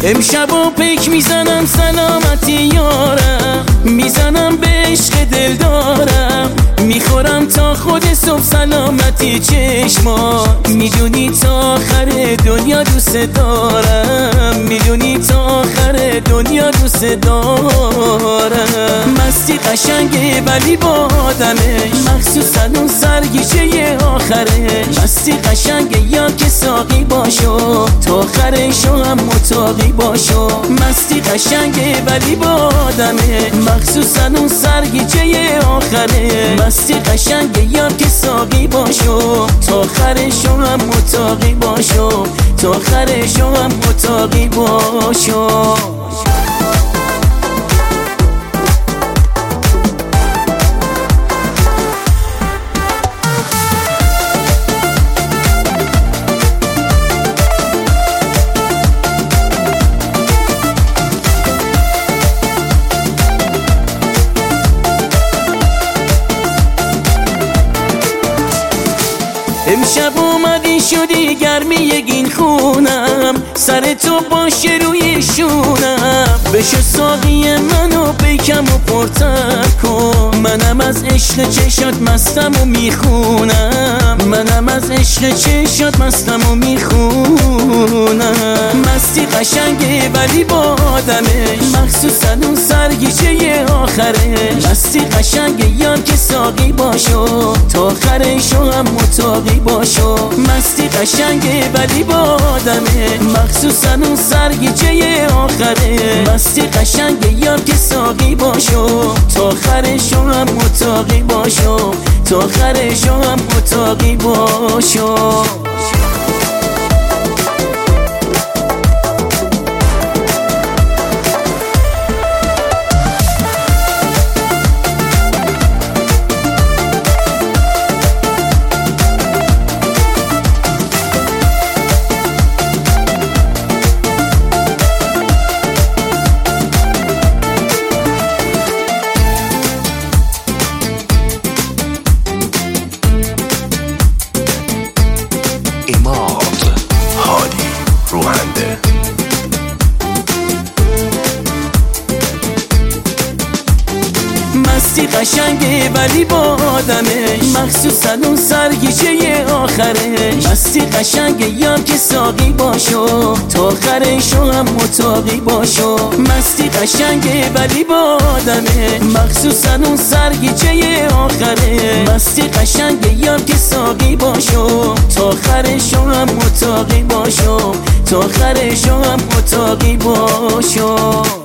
امشب و پیک میزنم سلامتی یارم، میزنم به عشق دل دارم، میخورم تا خود صبح سلامتی چشمات. میدونی تا آخر دنیا دوست دارم، میدونی تا آخر دنیا دوست دارم. مستی قشنگه ولی با آدمش، مخصوصا اون سرگیجه آخرش. مستی قشنگه یا که ساقی باشو، تا آخرشو هم متاقی باشو. مستی قشنگه ولی با آدمه، مخصوصا اون سرگیجه آخره. مستی قشنگه یا که ساقی باشو، تا آخرشو هم متاقی باشو، تا آخرشو هم متاقی باشو. امشب اومدی شدی گرمی این خونم، سر تو باشه روی شونم. بشو ساقی منو بیکم و پرتر کن، منم از عشق چشات مستم و میخونم. منم از عشق چشات مستم و میخونم. مستی قشنگه ولی با آدمش، مخصوصا اون سرگیجه آخرش. مستی قشنگه یا که ساقی باشو، تا آخرشو هم متاقی باشو. مستی قشنگه ولی با آدمه، مخصوصا اون سرگیجه آخره. مستی قشنگه یا که ساقی باشو، تا آخرشو هم متاقی باشو، تا آخرشو هم متاقی باشو. مستی قشنگه ولی با آدمش، مخصوصا اون سرگیجه آخرش. مستی قشنگه یا که ساقی باشو، تا آخرشو هم متاقی باشو. مستی قشنگه ولی با آدمه، مخصوصا اون سرگیجه آخره. مستی قشنگه یا که ساقی باشو، تا آخرشو هم متاقی باشو، تا آخرشو هم متاقی باشو.